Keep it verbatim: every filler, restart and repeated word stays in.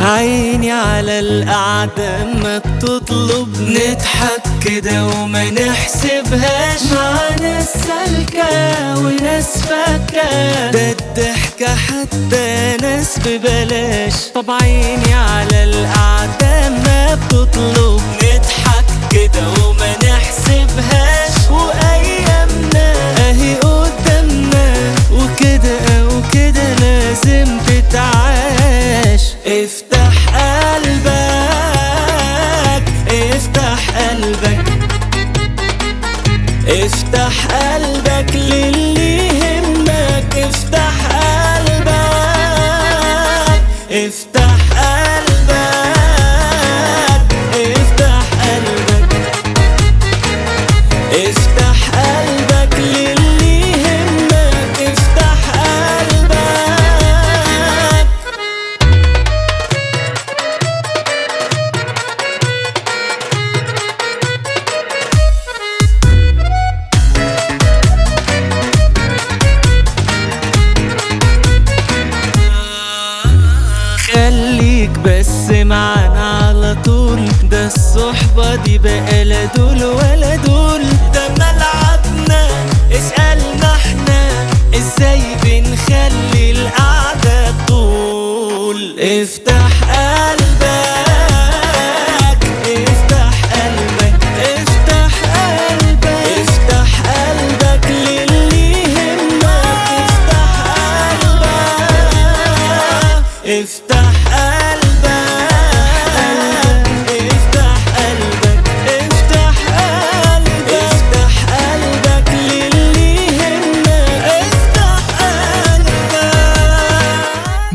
عيني على القعدة ما بتطلب نضحك كده وما نحسبهاش، مع ناس سالكة وناس فاكة، ده الضحكة حتى ناس ببلاش. طب عيني على القعدة ما بتطلب نضحك كده وما نحسبهاش، وأيامنا أهي قدامنا وكده وكده لازم تتعاش. افتح قلبك افتح قلبك افتح قلبك للي يهمك، افتح قلبك افتح قلبك افتح قلبك افتح قلبك للي يهمك، افتح قلبك. خليك بس معانا على طول، ده الصحبة دي بقى لا دول ولا دول، ده ملعبنا اسألنا احنا ازاي بنخلي القعدة طول. افتح قلبك افتح قلبك افتح قلبك افتح قلبك للي يهمك، افتح قلبك افتح